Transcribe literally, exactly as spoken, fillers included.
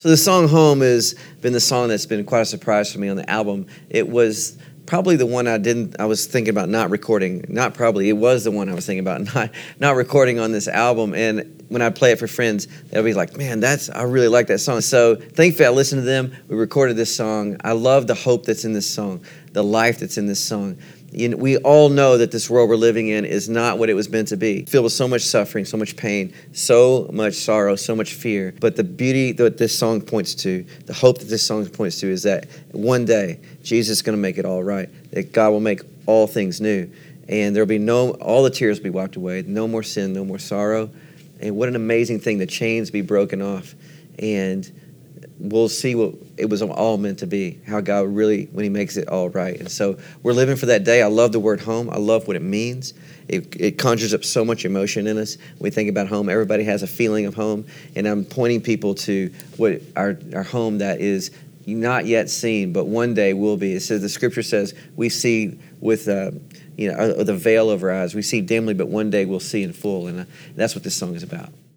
So the song Home has been the song that's been quite a surprise for me on the album. It was probably the one I didn't, I was thinking about not recording. Not probably, it was the one I was thinking about not, not recording on this album. And when I play it for friends, they'll be like, man, that's, I really like that song. So thankfully I listened to them, we recorded this song. I love the hope that's in this song, the life that's in this song. You know, we all know that this world we're living in is not what it was meant to be. Filled with so much suffering, so much pain, so much sorrow, so much fear. But the beauty that this song points to, the hope that this song points to, is that one day Jesus is going to make it all right. That God will make all things new, and there'll be no, all the tears will be wiped away. No more sin, no more sorrow. And what an amazing thing! The chains be broken off, and we'll see what it was all meant to be, how God really, when he makes it all right. And so we're living for that day. I love the word home. I love what it means. It, it conjures up so much emotion in us. When we think about home, everybody has a feeling of home. And I'm pointing people to what our, our home that is not yet seen, but one day will be. It says, the scripture says, we see with uh, you know, the veil over our eyes. We see dimly, but one day we'll see in full. And uh, that's what this song is about.